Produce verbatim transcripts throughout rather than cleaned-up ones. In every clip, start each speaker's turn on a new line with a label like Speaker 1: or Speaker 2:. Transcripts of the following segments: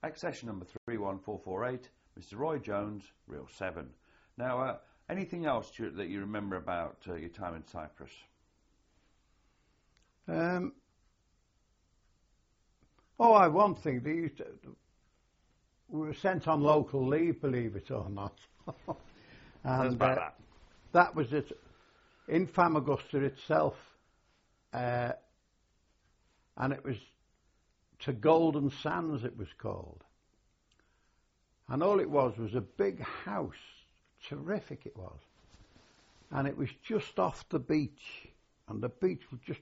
Speaker 1: Accession number three one four four eight, Mister Roy Jones, reel seven. Now, uh, anything else you, that you remember about uh, your time in Cyprus?
Speaker 2: Um, oh, I one thing. They used to, we were sent on local leave, believe it or not. and
Speaker 1: about
Speaker 2: uh,
Speaker 1: that.
Speaker 2: that was it. In Famagusta itself, uh, and it was to Golden Sands, it was called. And all it was was a big house, terrific it was. And it was just off the beach, and the beach was just,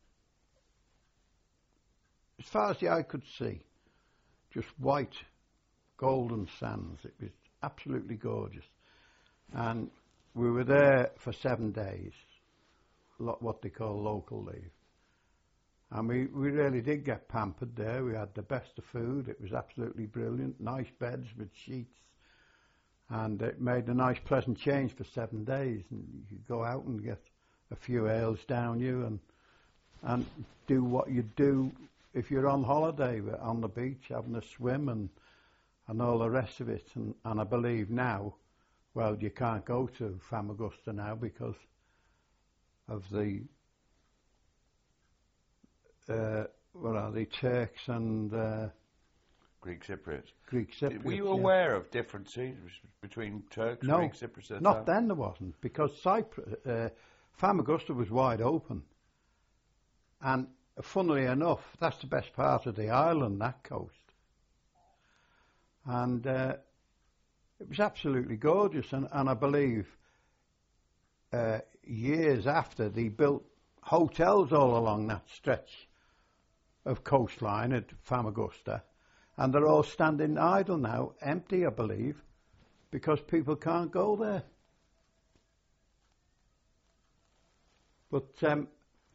Speaker 2: as far as the eye could see, just white, golden sands. It was absolutely gorgeous. And we were there for seven days, what they call local leave. And we, we really did get pampered there. We had the best of food. It was absolutely brilliant. Nice beds with sheets. And it made a nice pleasant change for seven days. And you could go out and get a few ales down you and and do what you do if you're on holiday, on the beach, having a swim and and all the rest of it. And, and I believe now, well, you can't go to Famagusta now because of the Uh, what are they, Turks and uh,
Speaker 1: Greek Cypriots.
Speaker 2: Greek Cypriots.
Speaker 1: Were you
Speaker 2: yeah.
Speaker 1: aware of differences between Turks
Speaker 2: no,
Speaker 1: and Greek Cypriots at the
Speaker 2: not
Speaker 1: time?
Speaker 2: then there wasn't, because Cyprus, uh, Famagusta was wide open. And funnily enough, that's the best part of the island, that coast. And uh, it was absolutely gorgeous. And, and I believe uh, years after, they built hotels all along that stretch of coastline at Famagusta, and they're all standing idle now, empty I believe, because people can't go there. But um,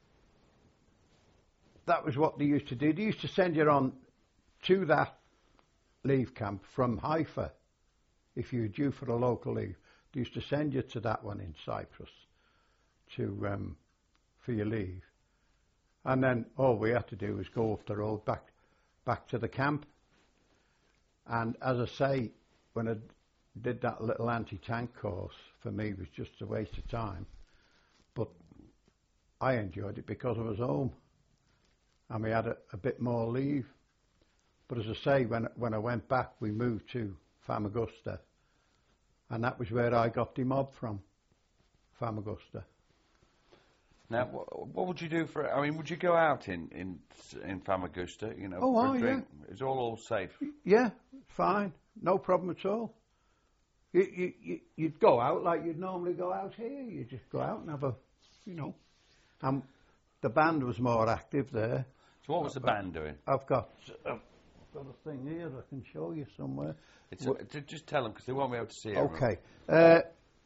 Speaker 2: that was what they used to do. They used to send you on to that leave camp from Haifa if you were due for a local leave. They used to send you to that one in Cyprus to um, for your leave. And then all we had to do was go off the road back back to the camp. And as I say, when I did that little anti-tank course, for me it was just a waste of time. But I enjoyed it because I was home and we had a, a bit more leave. But as I say, when, when I went back, we moved to Famagusta, and that was where I got the mob from, Famagusta.
Speaker 1: Now, what, what would you do for? I mean, would you go out in in in Famagusta? You know,
Speaker 2: oh,
Speaker 1: for
Speaker 2: oh,
Speaker 1: a drink?
Speaker 2: Yeah.
Speaker 1: It's all all safe.
Speaker 2: Yeah, fine, no problem at all. You, you, you you'd go out like you'd normally go out here. You just go out and have a, you know. And the band was more active there.
Speaker 1: So what was the band doing?
Speaker 2: I've got I've got a thing here I can show you somewhere.
Speaker 1: It's a, to just tell them because they won't be able to see it.
Speaker 2: Okay. Uh,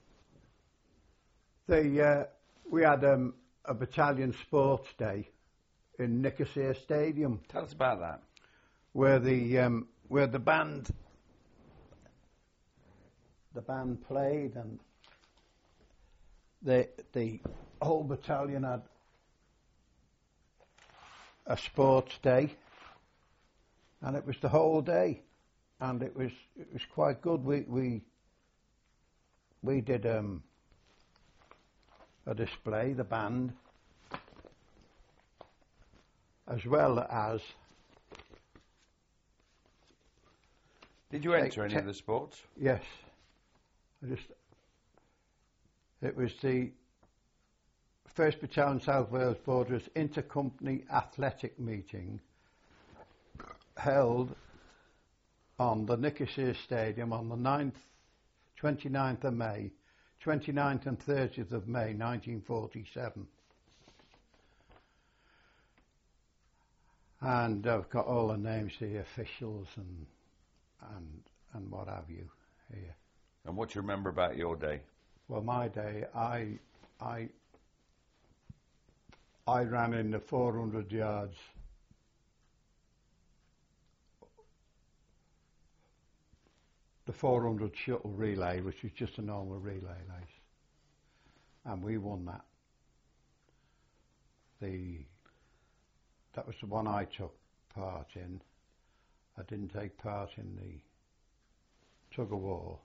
Speaker 2: they uh, we had um. a battalion sports day in Nicosia Stadium.
Speaker 1: Tell us about that.
Speaker 2: Where the um, where the band the band played, and the the whole battalion had a sports day, and it was the whole day, and it was it was quite good. We we we did um. a display, the band, as well as...
Speaker 1: Did you enter any of the sports?
Speaker 2: Yes. I just... It was the first Battalion South Wales Borderers Intercompany Athletic Meeting held on the Nicosia Stadium on the ninth, twenty-ninth of May, twenty-ninth and thirtieth of May nineteen forty-seven. And I've got all the names here, officials and and and what have you here.
Speaker 1: And what do you remember about your day?
Speaker 2: Well, my day, I I I ran in the four hundred yards the four hundred shuttle relay, which was just a normal relay race, and we won that. The that was the one I took part in, I didn't take part in the tug of war.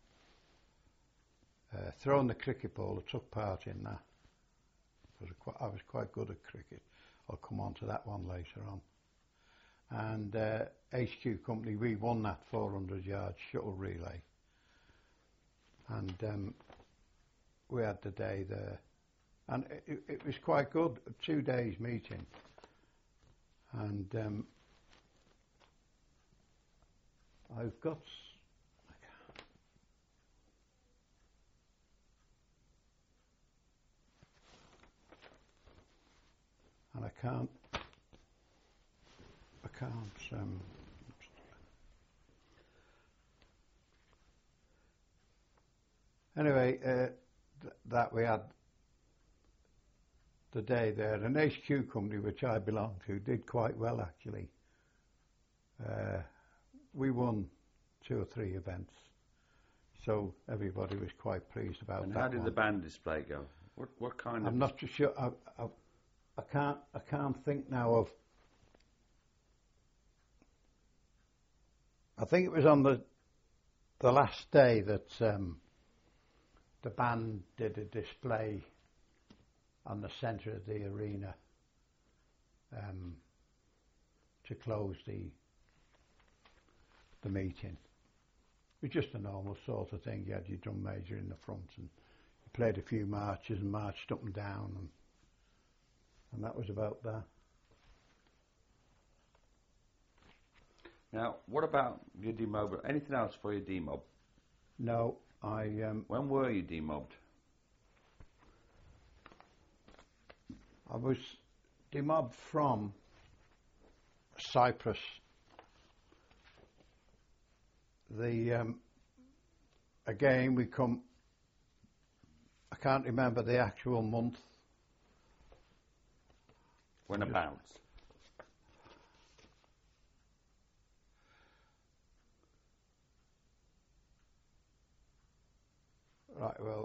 Speaker 2: Uh, throwing the cricket ball, I took part in that. I was, quite, I was quite good at cricket. I'll come on to that one later on. And uh, H Q Company, we won that four hundred yard shuttle relay. And um, we had the day there. And it, it was quite good, a two days meeting. And um, I've got, and I can't, I can't, um, anyway, uh, th that we had the day there. An H Q Company, which I belong to, did quite well actually. Uh, we won two or three events, so everybody was quite pleased about
Speaker 1: and
Speaker 2: that.
Speaker 1: how did
Speaker 2: one.
Speaker 1: the band display go? What what kind
Speaker 2: I'm
Speaker 1: of?
Speaker 2: not too sure. I, I, I can't. I can't think now of. I think it was on the the last day that um, the band did a display on the centre of the arena um, to close the the meeting. It was just a normal sort of thing. You had your drum major in the front and you played a few marches and marched up and down, and, and that was about that.
Speaker 1: Now, what about your demob? Anything else for your demob?
Speaker 2: No, I... Um,
Speaker 1: when were you demobbed?
Speaker 2: I was demobbed from Cyprus. The um, again we come. I can't remember the actual month.
Speaker 1: When about?
Speaker 2: Right. Well,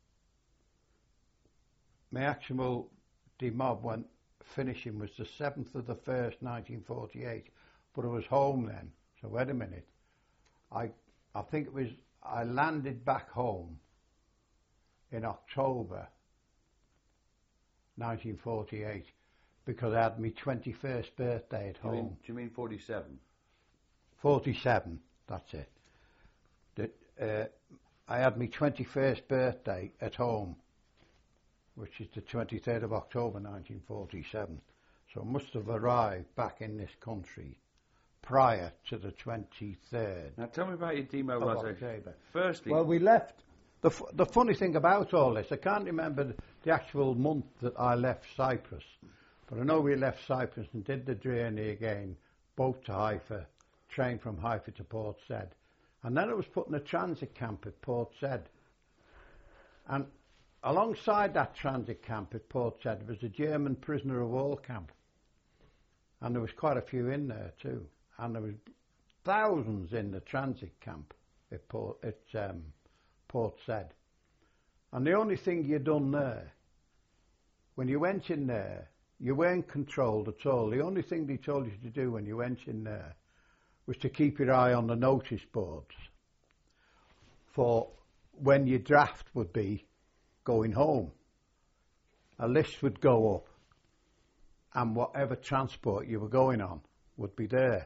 Speaker 2: my actual demob went finishing was the seventh of the first, nineteen forty-eight. But I was home then. So wait a minute. I I think it was I landed back home in October nineteen forty-eight because I had my twenty-first birthday at
Speaker 1: do you
Speaker 2: home.
Speaker 1: Mean, do you mean forty-seven?
Speaker 2: forty-seven, that's it. The, uh, I had my twenty-first birthday at home, which is the twenty-third of October nineteen forty-seven. So I must have arrived back in this country prior to the twenty-third.
Speaker 1: Now tell me about your demobilisation. Firstly,
Speaker 2: well, we left. The f the funny thing about all this, I can't remember the actual month that I left Cyprus, but I know we left Cyprus and did the journey again, boat to Haifa, train from Haifa to Port Said, and then I was put in a transit camp at Port Said. And alongside that transit camp at Port Said was a German prisoner of war camp, and there was quite a few in there too. And there was thousands in the transit camp at Port, at, um, Port Said. And the only thing you done there, when you went in there, you weren't controlled at all. The only thing they told you to do when you went in there was to keep your eye on the notice boards for when your draft would be going home. A list would go up and whatever transport you were going on would be there.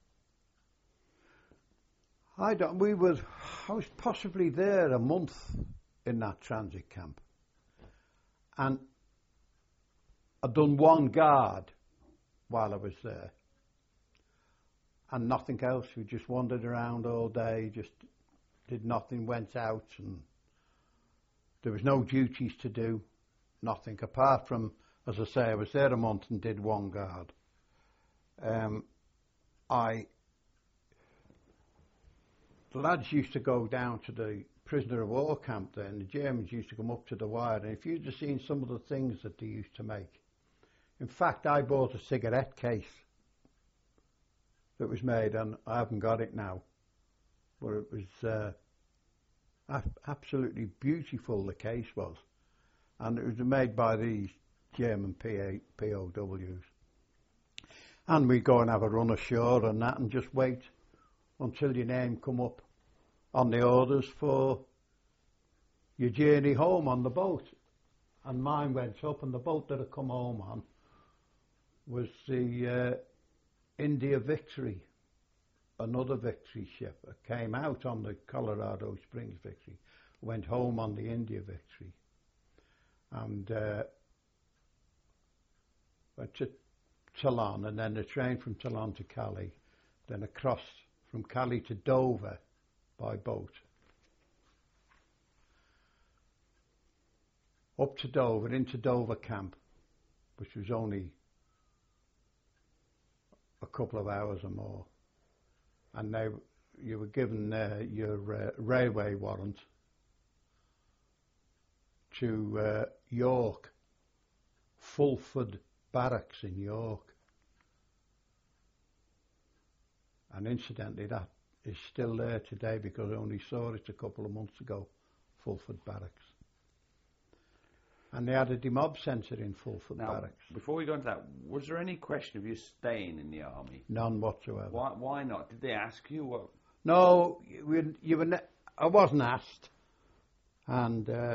Speaker 2: I don't, we were, I was possibly there a month in that transit camp. And I'd done one guard while I was there. And nothing else. We just wandered around all day, just did nothing, went out, and there was no duties to do, nothing, apart from, as I say, I was there a month and did one guard. Um, I, the lads used to go down to the prisoner of war camp there, and the Germans used to come up to the wire, and if you'd have seen some of the things that they used to make. In fact, I bought a cigarette case that was made, and I haven't got it now, but it was uh, absolutely beautiful, the case was, and it was made by these German P O Ws. And we'd go and have a run ashore and that and just wait until your name come up on the orders for your journey home on the boat. And mine went up, and the boat that I come home on was the uh, India Victory, another Victory ship. It came out on the Colorado Springs Victory, went home on the India Victory, and uh, went to Toulon, and then the train from Toulon to Cali, then across from Cali to Dover by boat. Up to Dover, into Dover camp, which was only a couple of hours or more. And they, you were given uh, your uh, railway warrant to uh, York, Fulford Barracks in York. And incidentally, that is still there today because I only saw it a couple of months ago, Fulford Barracks. And they had a demob centre in Fulford
Speaker 1: now,
Speaker 2: Barracks.
Speaker 1: Before we go into that, was there any question of you staying in the army?
Speaker 2: None whatsoever.
Speaker 1: Why, why not? Did they ask you? What?
Speaker 2: No, you, you were ne- I wasn't asked. And uh,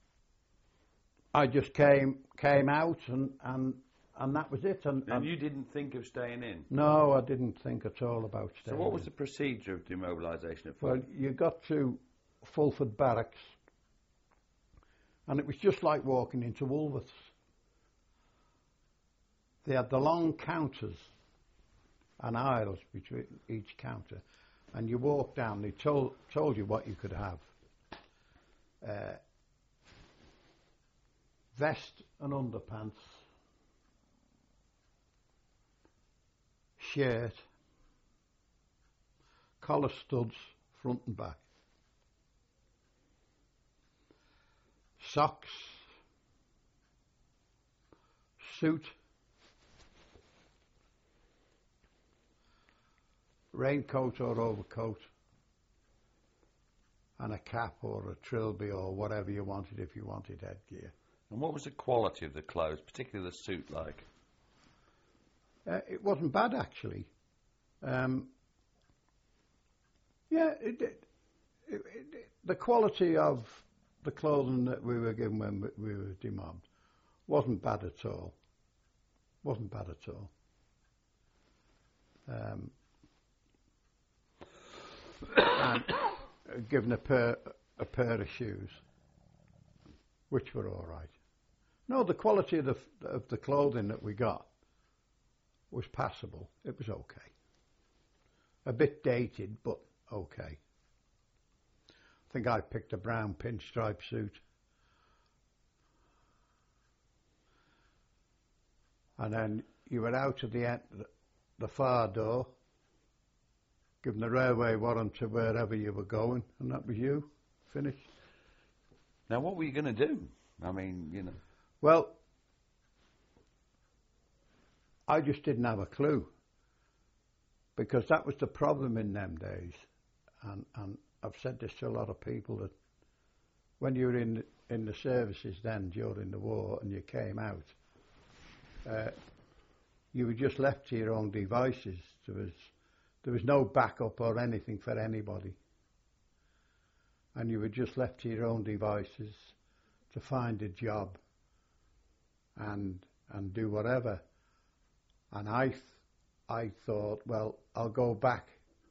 Speaker 2: I just came came out and, and, and that was it. And,
Speaker 1: And,
Speaker 2: and
Speaker 1: you didn't think of staying in?
Speaker 2: no, I didn't think at all about
Speaker 1: So
Speaker 2: staying
Speaker 1: what was
Speaker 2: in.
Speaker 1: the procedure of demobilisation at
Speaker 2: Well,
Speaker 1: Fulford?
Speaker 2: you got to Fulford Barracks, and it was just like walking into Woolworths. They had the long counters and aisles between each counter, and you walked down, they told, told you what you could have. Uh, vest and underpants, shirt, collar studs, front and back, socks, suit, raincoat or overcoat, and a cap or a trilby or whatever you wanted if you wanted headgear.
Speaker 1: And what was the quality of the clothes, particularly the suit like?
Speaker 2: Uh, it wasn't bad actually. Um, yeah, it, it, it, it, the quality of the clothing that we were given when we, we were demobbed wasn't bad at all. Wasn't bad at all. Um, and given a pair a pair of shoes, which were all right. No, the quality of the of the clothing that we got was passable. It was okay. A bit dated, but okay. I think I picked a brown pinstripe suit. And then you were out at the end, the far door, given the railway warrant to wherever you were going, and that was you. Finished.
Speaker 1: Now, what were you going to do? I mean, you know.
Speaker 2: Well, I just didn't have a clue, because that was the problem in them days, and, and I've said this to a lot of people, that when you were in in the services then during the war and you came out, uh, you were just left to your own devices. There was there was no backup or anything for anybody, and you were just left to your own devices to find a job and and do whatever. And I th- I thought, well, I'll go back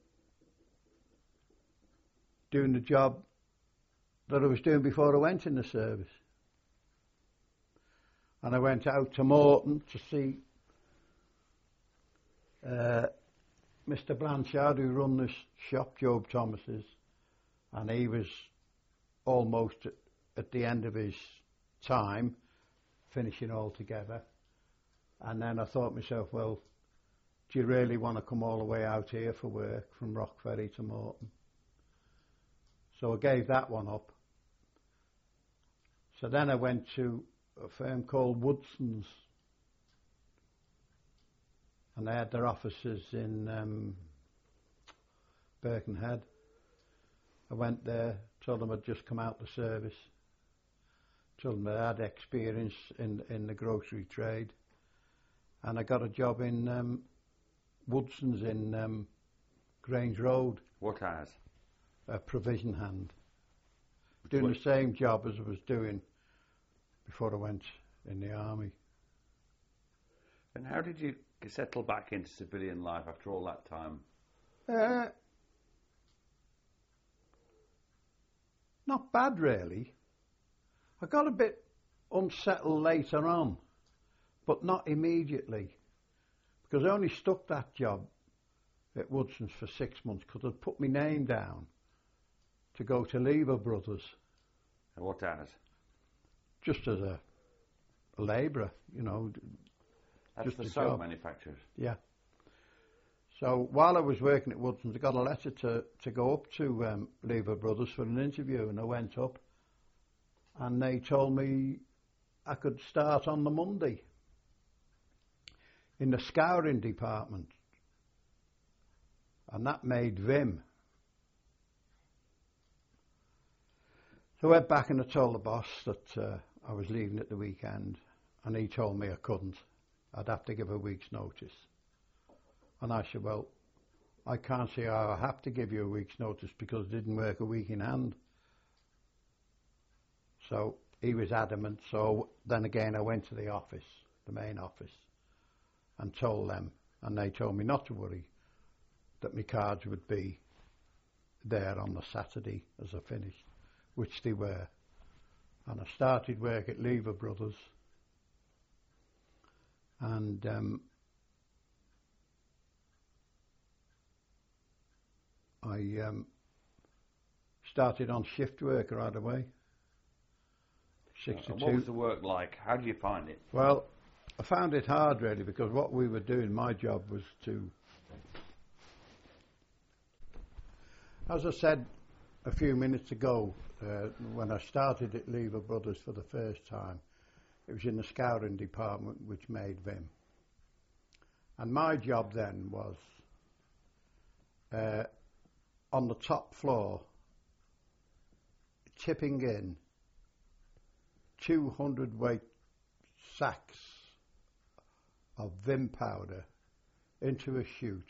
Speaker 2: doing the job that I was doing before I went in the service. And I went out to Morton to see uh, Mister Blanchard, who run this shop, Job Thomas's, and he was almost at, at the end of his time, finishing all together. And then I thought to myself, well, do you really want to come all the way out here for work from Rock Ferry to Morton? So I gave that one up. So then I went to a firm called Woodson's, and they had their offices in um, Birkenhead. I went there, told them I'd just come out the service, told them I had experience in in the grocery trade, and I got a job in um, Woodson's in um, Grange Road.
Speaker 1: What as?
Speaker 2: A provision hand. Doing the same job as I was doing before I went in the army.
Speaker 1: And how did you settle back into civilian life after all that time?
Speaker 2: Uh, not bad, really. I got a bit unsettled later on, but not immediately, because I only stuck that job at Woodson's for six months because I'd put my name down to go to Lever Brothers.
Speaker 1: And what as?
Speaker 2: Just as a, a labourer, you know.
Speaker 1: That's
Speaker 2: just
Speaker 1: the
Speaker 2: a
Speaker 1: soap
Speaker 2: job.
Speaker 1: manufacturers.
Speaker 2: Yeah. So while I was working at Woodson's, I got a letter to, to go up to um, Lever Brothers for an interview, and I went up, and they told me I could start on the Monday in the scouring department, and that made Vim. So I went back and I told the boss that uh, I was leaving at the weekend, and he told me I couldn't. I'd have to give a week's notice. And I said, well, I can't see how I have to give you a week's notice because I didn't work a week in hand. So he was adamant. So then again, I went to the office, the main office, and told them, and they told me not to worry, that my cards would be there on the Saturday as I finished, which they were. And I started work at Lever Brothers, and um, I um, started on shift work right away. Six
Speaker 1: Uh,
Speaker 2: to two.
Speaker 1: what was the work like? How did you find it?
Speaker 2: Well, I found it hard really, because what we were doing, my job was to, as I said a few minutes ago, uh, when I started at Lever Brothers for the first time, it was in the scouring department, which made Vim. And my job then was uh, on the top floor, tipping in two hundred weight sacks of Vim powder into a chute,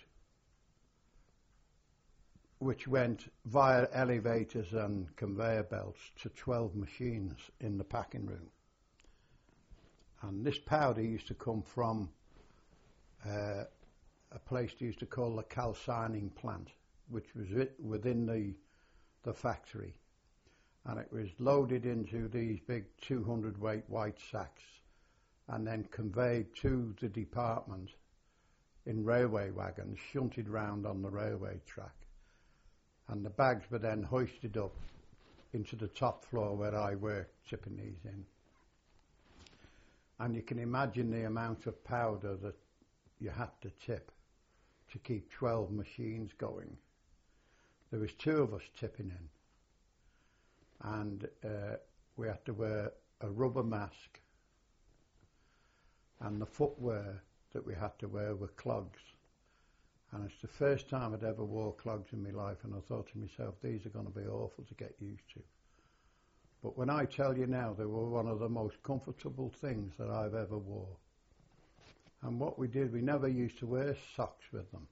Speaker 2: which went via elevators and conveyor belts to twelve machines in the packing room. And this powder used to come from uh, a place they used to call the calcining plant, which was it within the the factory, and it was loaded into these big two hundred weight white sacks and then conveyed to the department in railway wagons, shunted round on the railway track, and the bags were then hoisted up into the top floor where I worked, tipping these in. And you can imagine the amount of powder that you had to tip to keep twelve machines going. There was two of us tipping in, and uh, we had to wear a rubber mask, and the footwear that we had to wear were clogs. And it's the first time I'd ever wore clogs in my life, and I thought to myself, these are going to be awful to get used to. But when I tell you now, they were one of the most comfortable things that I've ever wore. And what we did, we never used to wear socks with them.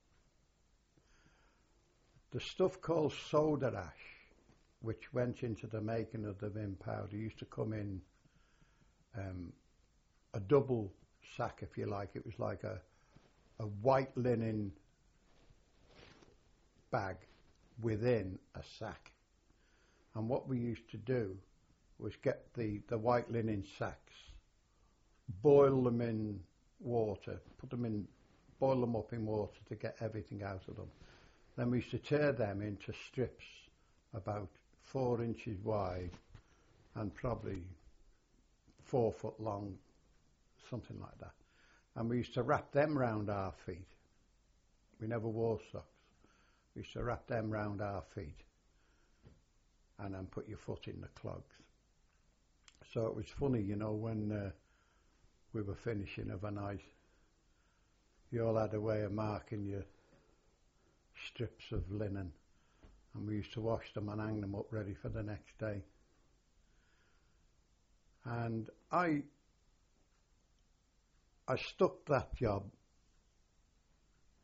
Speaker 2: The stuff called soda ash, which went into the making of the Vim powder, used to come in um, a double sack, if you like. It was like a, a white linen bag within a sack. And what we used to do was get the, the white linen sacks, boil them in water, put them in, boil them up in water to get everything out of them. Then we used to tear them into strips about four inches wide and probably four foot long, something like that. And we used to wrap them round our feet. We never wore socks. We used to wrap them round our feet and then put your foot in the clogs. So it was funny, you know, when uh, we were finishing of a night, you all had a way of marking your strips of linen, and we used to wash them and hang them up ready for the next day. And I I stuck that job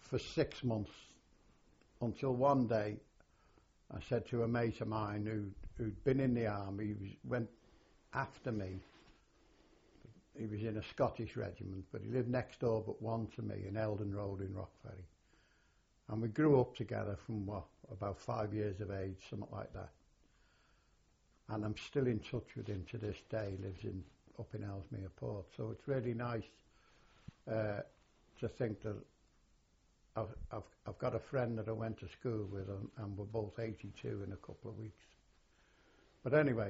Speaker 2: for six months until one day I said to a mate of mine who, who'd been in the army, he was, went after me. He was in a Scottish regiment, but he lived next door but one to me in Eldon Road in Rockferry. And we grew up together from, what, about five years of age, something like that. And I'm still in touch with him to this day. He lives in, up in Ellesmere Port. So it's really nice uh, to think that I've, I've, I've got a friend that I went to school with, and, and we're both eighty-two in a couple of weeks. But anyway,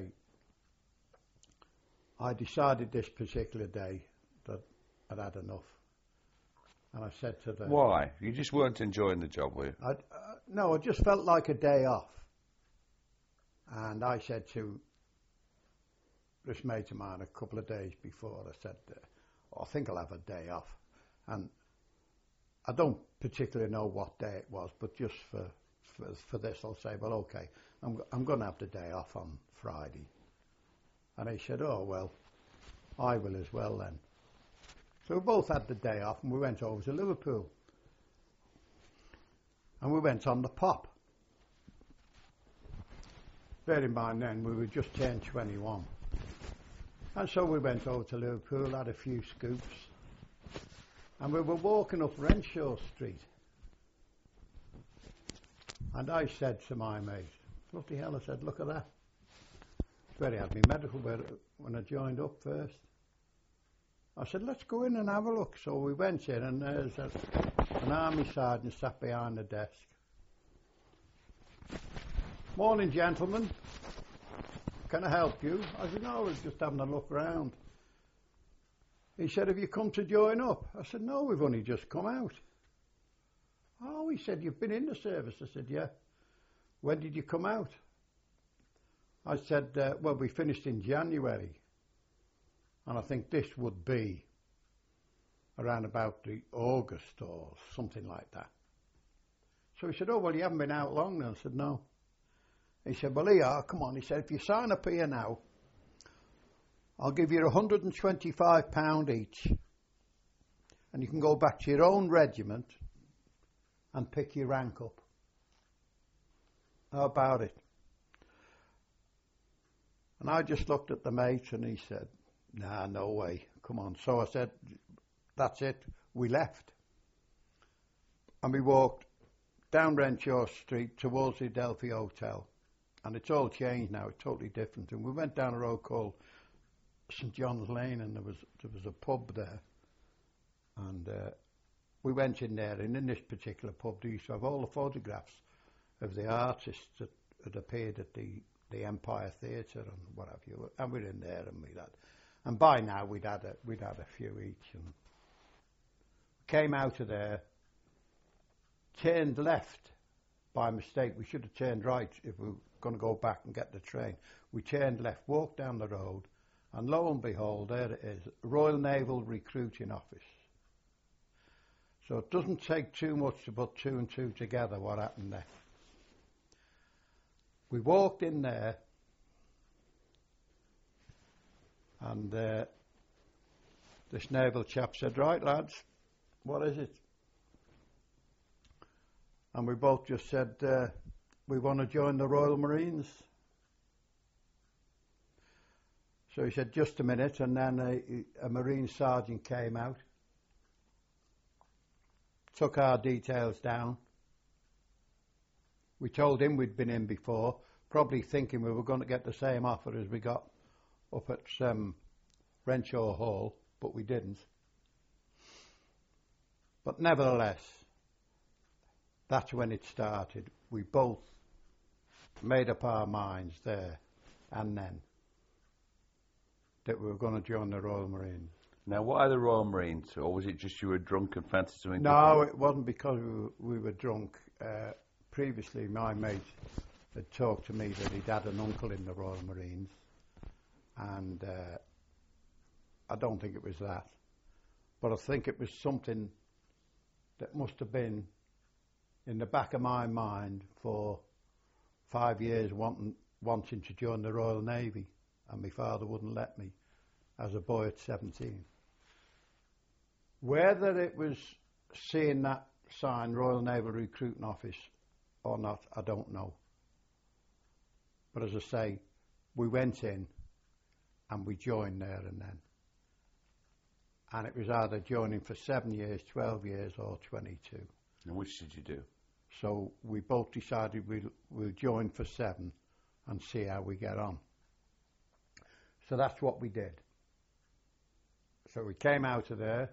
Speaker 2: I decided this particular day that I'd had enough. And I said to the...
Speaker 1: Why? You just weren't enjoying the job, were you?
Speaker 2: I, uh, no, I just felt like a day off. And I said to this mate of mine a couple of days before, I said, uh, oh, I think I'll have a day off. And I don't particularly know what day it was, but just for, for, for this I'll say, well, okay, I'm, I'm going to have the day off on Friday. And he said, oh, well, I will as well then. So we both had the day off and we went over to Liverpool. And we went on the pop. Bear in mind then, we were just turned twenty-one. And so we went over to Liverpool, had a few scoops. And we were walking up Renshaw Street. And I said to my mate, bloody hell, I said, look at that. It's where he had me medical when I joined up first. I said, let's go in and have a look. So we went in, and there's a, an army sergeant sat behind the desk. Morning, gentlemen. Can I help you? I said, no, I was just having a look round. He said, have you come to join up? I said, no, we've only just come out. Oh, he said, you've been in the service? I said, yeah. When did you come out? I said, uh, well, we finished in January. And I think this would be around about the August or something like that. So he said, oh, well, you haven't been out long then. I said, no. He said, well, here, come on. He said, if you sign up here now, I'll give you one hundred and twenty-five pounds each. And you can go back to your own regiment and pick your rank up. How about it? And I just looked at the mate and he said, nah, no way, come on. So I said, that's it. We left. And we walked down Renshaw Street towards the Adelphi Hotel. And it's all changed now, it's totally different. And we went down a road called St John's Lane, and there was there was a pub there. And uh, we went in there, and in this particular pub, they used to have all the photographs of the artists that had appeared at the, the Empire Theatre and what have you. And we were in there, and we had... And by now we'd had a, we'd had a few each, and came out of there, turned left by mistake. We should have turned right if we were going to go back and get the train. We turned left, walked down the road, and lo and behold, there it is, Royal Naval Recruiting Office. So it doesn't take too much to put two and two together what happened there. We walked in there, and uh, this naval chap said, right lads, what is it? And we both just said, uh, we want to join the Royal Marines. So he said, just a minute, and then a, a Marine sergeant came out, took our details down. We told him we'd been in before, probably thinking we were going to get the same offer as we got up at um, Renshaw Hall, but we didn't. But nevertheless, that's when it started. We both made up our minds there and then that we were going to join the Royal Marines.
Speaker 1: Now, what are the Royal Marines? Or was it just you were drunk and fancied something
Speaker 2: No,
Speaker 1: different?
Speaker 2: it wasn't because we were, we were drunk. Uh, previously, my mate had talked to me that he'd had an uncle in the Royal Marines, and uh, I don't think it was that. But I think it was something that must have been in the back of my mind for five years wanting, wanting to join the Royal Navy, and my father wouldn't let me as a boy at seventeen. Whether it was seeing that sign Royal Naval Recruiting Office or not, I don't know. But as I say, we went in and we joined there and then. And it was either joining for seven years, twelve years or twenty-two.
Speaker 1: And which did you do?
Speaker 2: So we both decided we'll, we'll join for seven and see how we get on. So that's what we did. So we came out of there,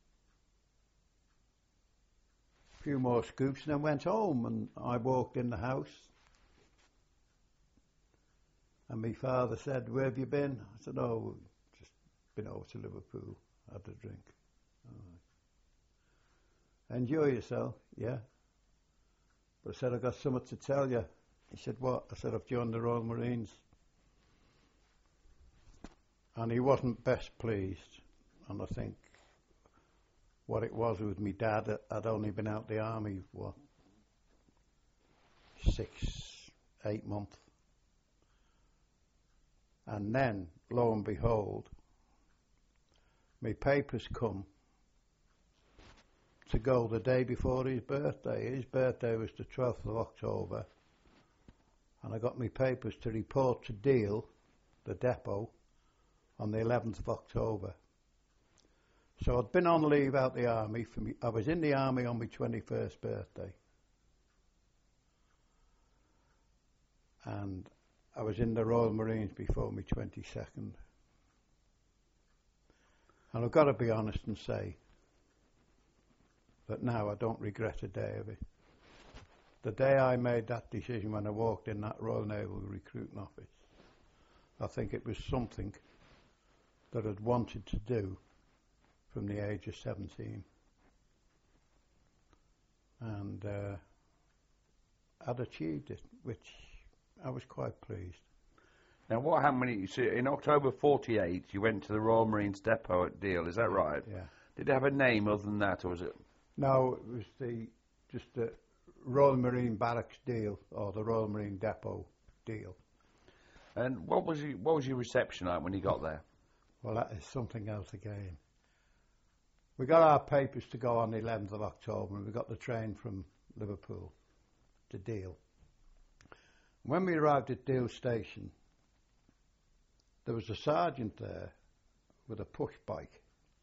Speaker 2: a few more scoops, and then went home. And I walked in the house, and my father said, "Where have you been?" I said, "Oh, just been over to Liverpool, had a drink." Oh. "Enjoy yourself?" "Yeah." But I said, "I've got something to tell you." He said, "What?" I said, "I've joined the Royal Marines." And he wasn't best pleased. And I think what it was with me dad, I'd only been out the army, what, six, eight months. And then, lo and behold, my papers come to go the day before his birthday. His birthday was the twelfth of October. And I got my papers to report to Deal, the depot, on the eleventh of October. So I'd been on leave out the army. For me, I was in the army on my twenty-first birthday. And I was in the Royal Marines before my twenty-second. And I've got to be honest and say that now I don't regret a day of it. The day I made that decision when I walked in that Royal Naval Recruiting Office, I think it was something that I'd wanted to do from the age of seventeen. And uh, I'd achieved it, which I was quite pleased.
Speaker 1: Now, what happened when you see in October forty-eight? You went to the Royal Marines depot at Deal. Is that right?
Speaker 2: Yeah.
Speaker 1: Did it have a name other than that, or was it?
Speaker 2: No, it was the just the Royal Marine Barracks Deal, or the Royal Marine Depot Deal.
Speaker 1: And what was you, what was your reception like when you got there?
Speaker 2: Well, that is something else again. We got our papers to go on the eleventh of October, and we got the train from Liverpool to Deal. When we arrived at Deal station, there was a sergeant there with a push bike.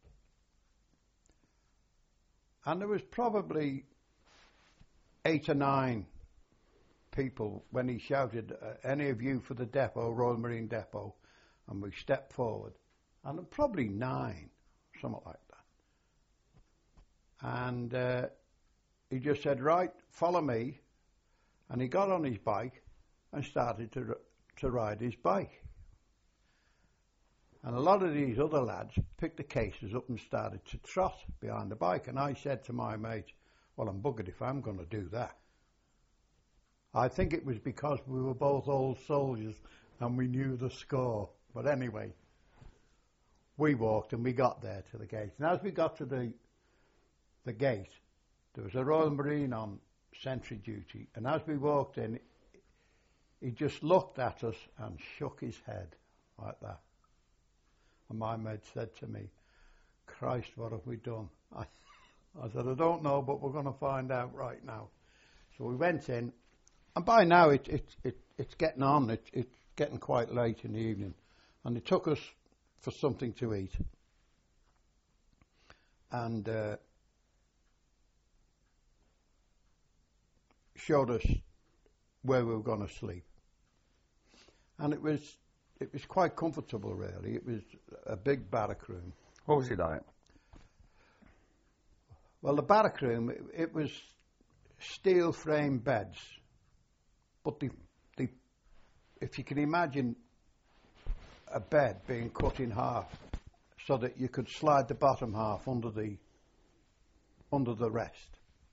Speaker 2: And there was probably eight or nine people when he shouted, uh, "Any of you for the depot, Royal Marine Depot?" And we stepped forward. And probably nine, something like that. And uh, he just said, "Right, follow me." And he got on his bike and started to to ride his bike. And a lot of these other lads picked the cases up and started to trot behind the bike. And I said to my mate, "Well, I'm buggered if I'm going to do that." I think it was because we were both old soldiers and we knew the score. But anyway, we walked and we got there to the gate. And as we got to the the gate, there was a Royal Marine on sentry duty. And as we walked in, he just looked at us and shook his head like that. And my mate said to me, "Christ, what have we done?" I, I said, "I don't know, but we're going to find out right now." So we went in, and by now it, it, it, it's getting on. It, it's getting quite late in the evening. And they took us for something to eat. And uh, showed us where we were going to sleep. And it was it was quite comfortable, really. It was a big barrack room.
Speaker 1: What was it like?
Speaker 2: Well, the barrack room, it, it was steel frame beds. But the, the, if you can imagine a bed being cut in half so that you could slide the bottom half under the under the rest.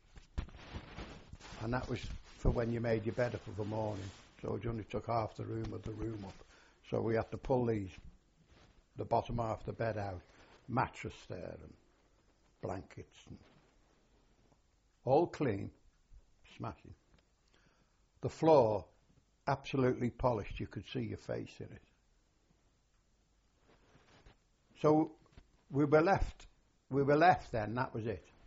Speaker 2: And that was for when you made your bed up of the morning. So it only took half the room of the room up. So we had to pull these, the bottom half of the bed out, mattress there and blankets, and all clean, smashing. The floor, absolutely polished. You could see your face in it. So we were left, we were left then, that was it.